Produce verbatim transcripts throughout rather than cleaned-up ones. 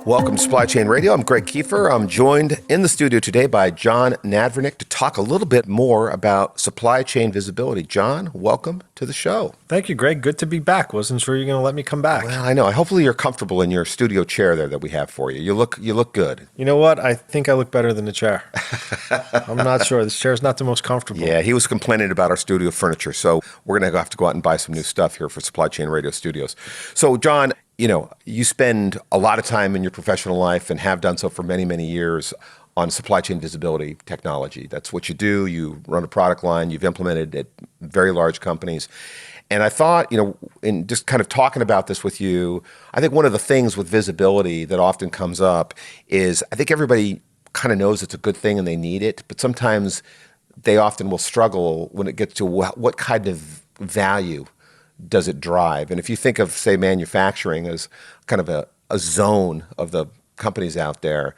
Welcome to Supply Chain Radio. I'm Greg Kiefer. I'm joined in the studio today by John Nadvernick to talk a little bit more about supply chain visibility. John, welcome to the show. Thank you, Greg. Good to be back. Wasn't sure you're going to let me come back. Well, I know. Hopefully you're comfortable in your studio chair there that we have for you. You look you look good. You know what? I think I look better than the chair. I'm not sure. This chair is not the most comfortable. Yeah, he was complaining about our studio furniture, so we're going to have to go out and buy some new stuff here for Supply Chain Radio Studios. So, John, you know, you spend a lot of time in your professional life and have done so for many, many years on supply chain visibility technology. That's what you do. You run a product line. You've implemented at very large companies. And I thought, you know, in just kind of talking about this with you, I think one of the things with visibility that often comes up is I think everybody kind of knows it's a good thing and they need it, but sometimes they often will struggle when it gets to what, what kind of value does it drive? And if you think of, say, manufacturing as kind of a, a zone of the companies out there,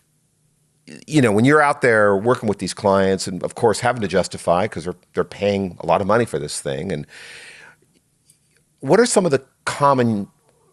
you know, when you're out there working with these clients and, of course, having to justify because they're, they're paying a lot of money for this thing, and what are some of the common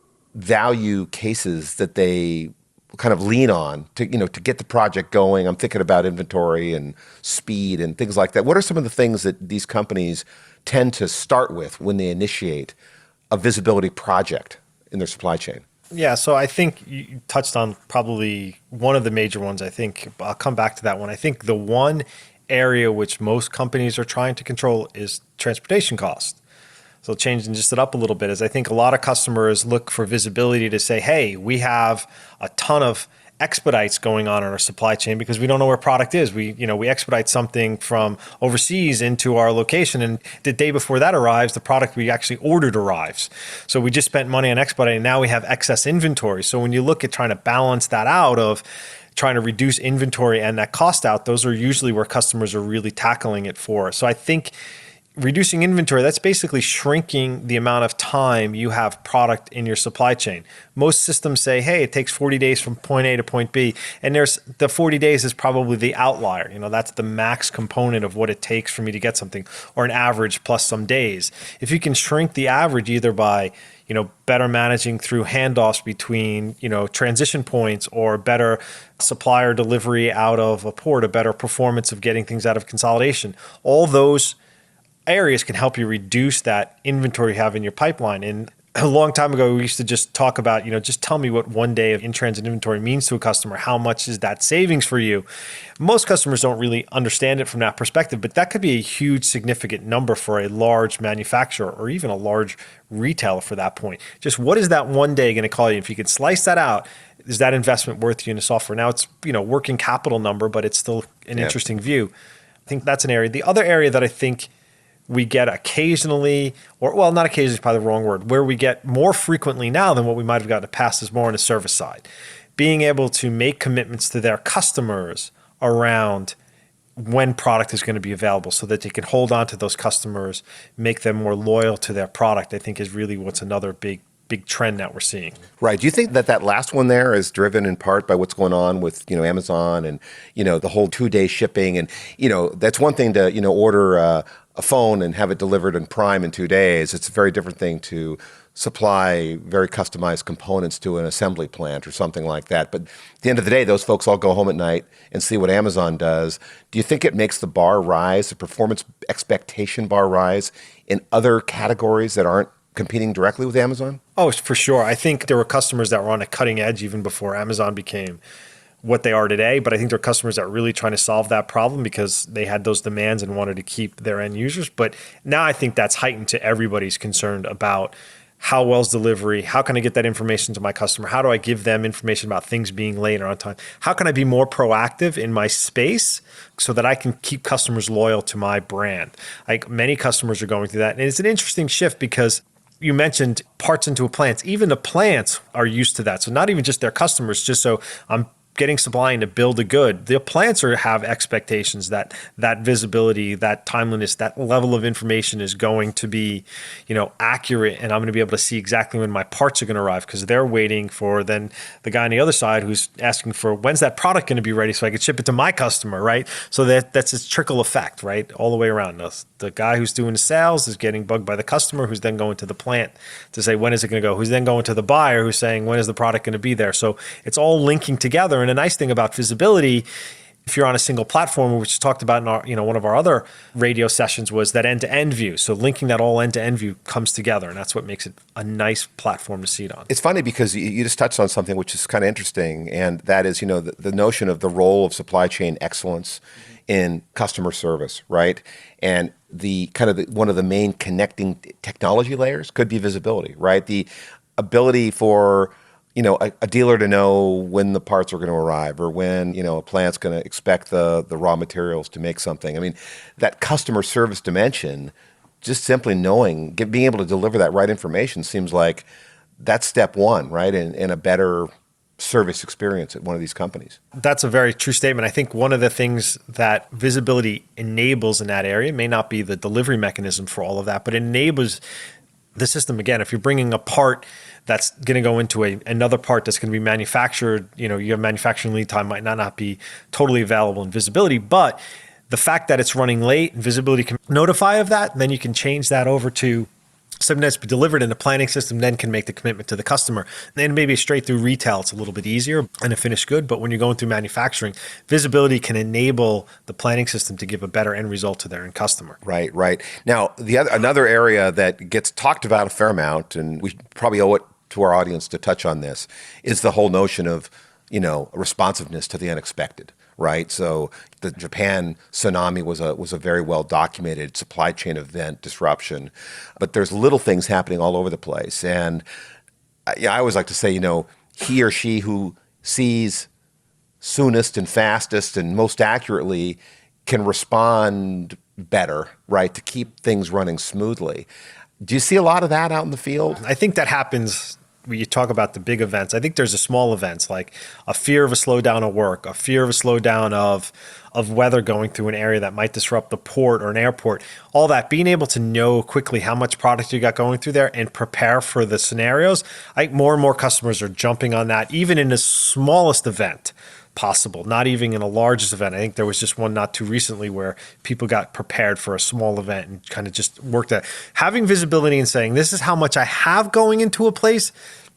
value cases that they kind of lean on to, you know, to get the project going? I'm thinking about inventory and speed and things like that. What are some of the things that these companies tend to start with when they initiate a visibility project in their supply chain? Yeah, so I think you touched on probably one of the major ones. I think I'll come back to that one. I think the one area which most companies are trying to control is transportation cost. So changing just it up a little bit is I think a lot of customers look for visibility to say, hey, we have a ton of expedites going on in our supply chain because we don't know where product is. We, you know, we expedite something from overseas into our location, and the day before that arrives, the product we actually ordered arrives. So we just spent money on expediting. Now we have excess inventory. So when you look at trying to balance that out of trying to reduce inventory and that cost out, those are usually where customers are really tackling it for. So I think reducing inventory, that's basically shrinking the amount of time you have product in your supply chain. Most systems say, hey, it takes forty days from point A to point B. And there's the forty days is probably the outlier. You know, that's the max component of what it takes for me to get something, or an average plus some days. If you can shrink the average either by, you know, better managing through handoffs between, you know, transition points, or better supplier delivery out of a port, a better performance of getting things out of consolidation, all those areas can help you reduce that inventory you have in your pipeline. And a long time ago, we used to just talk about, you know, just tell me what one day of in-transit inventory means to a customer. How much is that savings for you? Most customers don't really understand it from that perspective, but that could be a huge, significant number for a large manufacturer or even a large retailer for that point. Just what is that one day going to call you? If you could slice that out, is that investment worth you in a software? Now it's, you know, working capital number, but it's still an yeah. interesting view. I think that's an area. The other area that I think we get occasionally, or well, not occasionally is probably the wrong word, where we get more frequently now than what we might have gotten in the past is more on the service side. Being able to make commitments to their customers around when product is going to be available so that they can hold on to those customers, make them more loyal to their product, I think is really what's another big big trend that we're seeing. Right. Do you think that that last one there is driven in part by what's going on with, you know, Amazon and, you know, the whole two-day shipping? And, you know, that's one thing to, you know, order uh, a phone and have it delivered in Prime in two days. It's a very different thing to supply very customized components to an assembly plant or something like that. But at the end of the day, those folks all go home at night and see what Amazon does. Do you think it makes the bar rise, the performance expectation bar rise in other categories that aren't competing directly with Amazon? Oh, for sure. I think there were customers that were on a cutting edge even before Amazon became what they are today. But I think there are customers that are really trying to solve that problem because they had those demands and wanted to keep their end users. But now I think that's heightened to everybody's concerned about how well's delivery? How can I get that information to my customer? How do I give them information about things being late or on time? How can I be more proactive in my space so that I can keep customers loyal to my brand? Like many customers are going through that. And it's an interesting shift because you mentioned parts into a plant. Even the plants are used to that. So not even just their customers, just so I'm getting supply and to build a good, the plants are have expectations that that visibility, that timeliness, that level of information is going to be, you know, accurate, and I'm going to be able to see exactly when my parts are going to arrive, because they're waiting for then the guy on the other side who's asking for when's that product going to be ready so I can ship it to my customer, right? So that that's a trickle effect, right, all the way around. The, the guy who's doing the sales is getting bugged by the customer, who's then going to the plant to say when is it going to go, who's then going to the buyer who's saying when is the product going to be there. So it's all linking together. And a nice thing about visibility, if you're on a single platform, which we talked about in our, you know, one of our other radio sessions, was that end-to-end view. So linking that all end-to-end view comes together, and that's what makes it a nice platform to see it on. It's funny because you, you just touched on something which is kind of interesting, and that is, you know, the, the notion of the role of supply chain excellence mm-hmm. in customer service, right? And the kind of the, one of the main connecting technology layers could be visibility, right? The ability for you know, a, a dealer to know when the parts are going to arrive, or when, you know, a plant's going to expect the, the raw materials to make something. I mean, that customer service dimension, just simply knowing, get, being able to deliver that right information seems like that's step one, right, in, in a better service experience at one of these companies. That's a very true statement. I think one of the things that visibility enables in that area may not be the delivery mechanism for all of that, but it enables the system. Again, if you're bringing a part that's going to go into a, another part that's going to be manufactured, you know, your manufacturing lead time might not, not be totally available in visibility, but the fact that it's running late and visibility can notify of that, then you can change that over to something that's been delivered in a planning system, then can make the commitment to the customer. And then maybe straight through retail, it's a little bit easier and a finished good. But when you're going through manufacturing, visibility can enable the planning system to give a better end result to their end customer. Right, right. Now, the other another area that gets talked about a fair amount, and we probably owe it to our audience to touch on this, is the whole notion of, you know, responsiveness to the unexpected. Right, so the Japan tsunami was a was a very well documented supply chain event disruption, but there's little things happening all over the place. And I, I always like to say, you know, he or she who sees soonest and fastest and most accurately can respond better, right, to keep things running smoothly. Do you see a lot of that out in the field? I think that happens. When you talk about the big events, I think there's a small events like a fear of a slowdown of work, a fear of a slowdown of of weather going through an area that might disrupt the port or an airport. All that, being able to know quickly how much product you got going through there and prepare for the scenarios. I think more and more customers are jumping on that, even in the smallest event possible, not even in a largest event. I think there was just one not too recently where people got prepared for a small event and kind of just worked at having visibility and saying, this is how much I have going into a place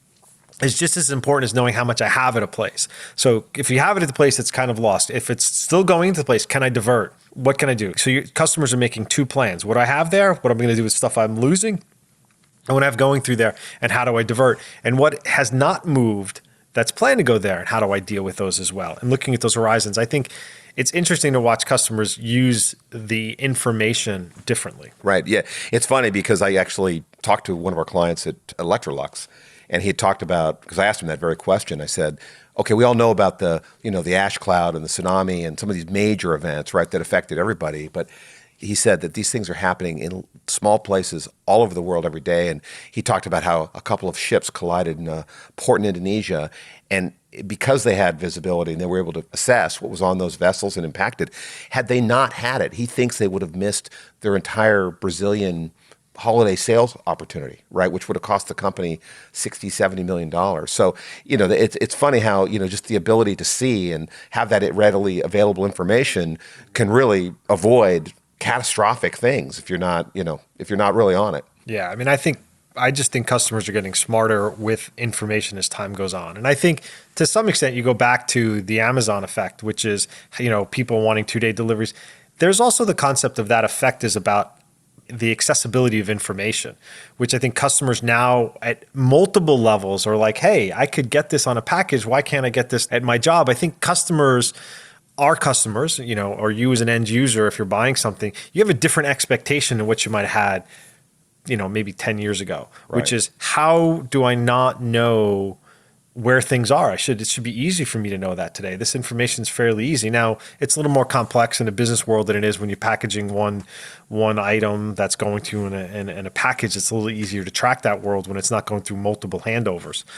is just as important as knowing how much I have at a place. So if you have it at the place, it's kind of lost. If it's still going into the place, can I divert? What can I do? So your customers are making two plans. What I have there, what I'm going to do with stuff I'm losing, and what I have going through there, and how do I divert? And what has not moved that's planned to go there, and how do I deal with those as well? And looking at those horizons, I think it's interesting to watch customers use the information differently. Right, yeah. It's funny because I actually talked to one of our clients at Electrolux, and he had talked about, because I asked him that very question, I said, okay, we all know about the, you know, the ash cloud and the tsunami and some of these major events, right, that affected everybody, but he said that these things are happening in small places all over the world every day. And he talked about how a couple of ships collided in a port in Indonesia. And because they had visibility and they were able to assess what was on those vessels and impacted, had they not had it, he thinks they would have missed their entire Brazilian holiday sales opportunity, right, which would have cost the company sixty, seventy million dollars. So, you know, it's it's funny how, you know, just the ability to see and have that readily available information can really avoid catastrophic things if you're not, you know, if you're not really on it. Yeah, I mean, I think, I just think customers are getting smarter with information as time goes on. And I think to some extent you go back to the Amazon effect, which is, you know, people wanting two-day deliveries. There's also the concept of that effect is about the accessibility of information, which I think customers now at multiple levels are like, hey, I could get this on a package. Why can't I get this at my job? I think customers our customers, you know, or you as an end user, if you're buying something, you have a different expectation than what you might have had, you know, maybe ten years ago, right. Which is how do I not know where things are? I should, it should be easy for me to know that today. This information is fairly easy. Now it's a little more complex in the business world than it is when you're packaging one, one item that's going to in a, in, in a package. It's a little easier to track that world when it's not going through multiple handovers.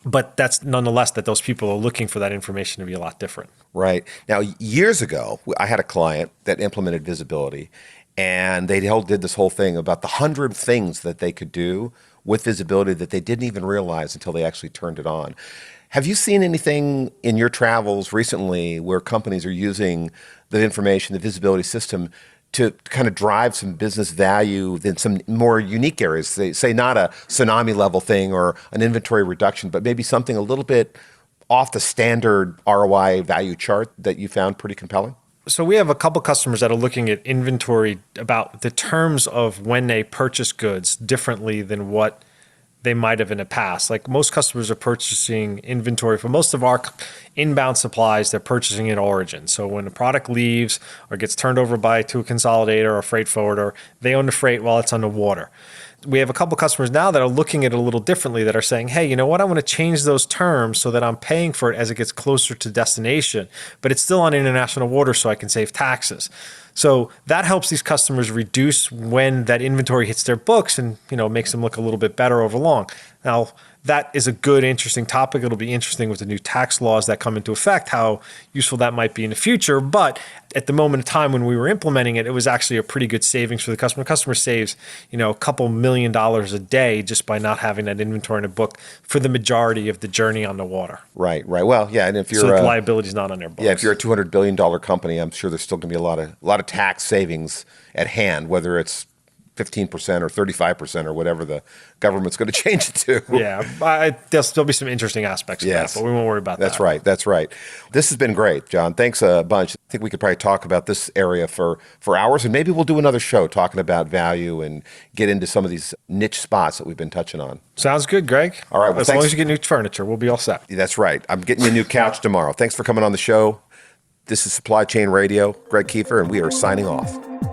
But that's nonetheless that those people are looking for that information to be a lot different. Right. Now, years ago, I had a client that implemented visibility, and they held- did this whole thing about the hundred things that they could do with visibility that they didn't even realize until they actually turned it on. Have you seen anything in your travels recently where companies are using the information, the visibility system, to kind of drive some business value than some more unique areas? Say, say not a tsunami level thing or an inventory reduction, but maybe something a little bit off the standard R O I value chart that you found pretty compelling? So we have a couple customers that are looking at inventory about the terms of when they purchase goods differently than what they might have in the past. Like most customers are purchasing inventory for most of our inbound supplies, they're purchasing in origin. So when a product leaves or gets turned over by to a consolidator or a freight forwarder, they own the freight while it's on the water. We have a couple customers now that are looking at it a little differently that are saying, hey, you know what? I want to change those terms so that I'm paying for it as it gets closer to destination, but it's still on international water so I can save taxes. So that helps these customers reduce when that inventory hits their books and, you know, makes them look a little bit better over long. Now, that is a good, interesting topic. It'll be interesting with the new tax laws that come into effect, how useful that might be in the future. But at the moment of time when we were implementing it, it was actually a pretty good savings for the customer. The customer saves, you know, a couple million dollars a day just by not having that inventory in a book for the majority of the journey on the water. Right, right. Well, yeah, and if you're So that the uh, liability is not on their books. yeah, if you're a two hundred billion dollars company, I'm sure there's still going to be a lot of a lot of tax savings at hand, whether it's fifteen percent or thirty-five percent or whatever the government's going to change it to. Yeah, I, there'll still be some interesting aspects of Yes. that, but we won't worry about That's that. right. That's right. This has been great, John. Thanks a bunch. I think we could probably talk about this area for, for hours, and maybe we'll do another show talking about value and get into some of these niche spots that we've been touching on. Sounds good, Greg. All right, well, as long thanks. as you get new furniture, we'll be all set. That's right. I'm getting you a new couch tomorrow. Thanks for coming on the show. This is Supply Chain Radio. Greg Kiefer, and we are signing off.